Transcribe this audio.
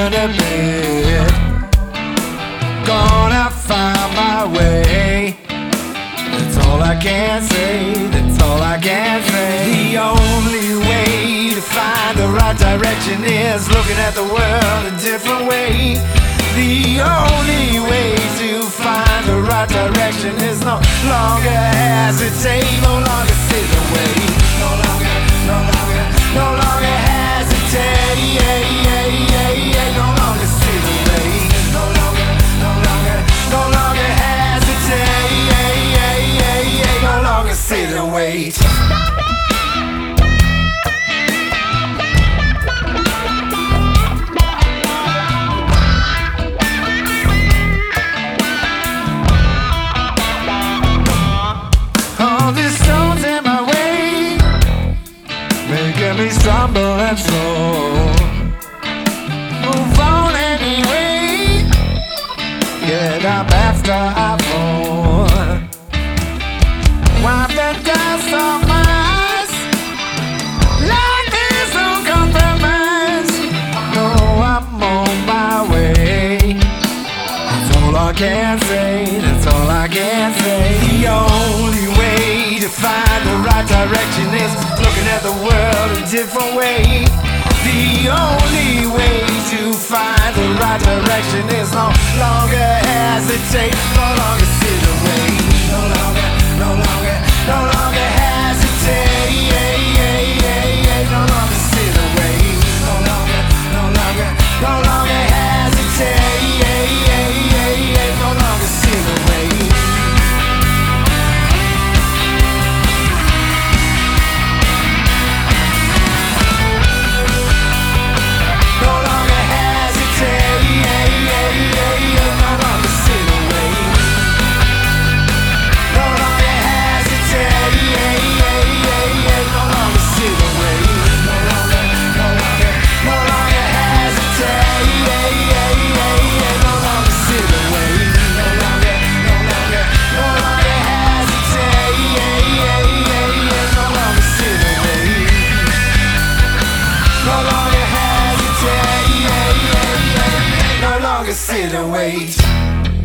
and admit, gonna find my way. That's all I can say, that's all I can say. The only way to find the right direction is looking at the world a different way. The only way to find the right direction is no longer hesitate, no longer sit and wait, no longer hesitate, no longer sit and wait, no longer hesitate, no longer sit and wait. All these stones in my way making me stumble and slow. Move on anyway, get up after I fall. Wipe the dust off my eyes, life is no compromise. No, I'm on my way. That's all I can say, that's all I can say. The only way to find the right direction is looking at the world a different way. The only way to find the right direction is no longer hesitate, no longer sit away, no longer hesitate, no longer sit away, no longer hesitate, no longer sit away. Sit and wait.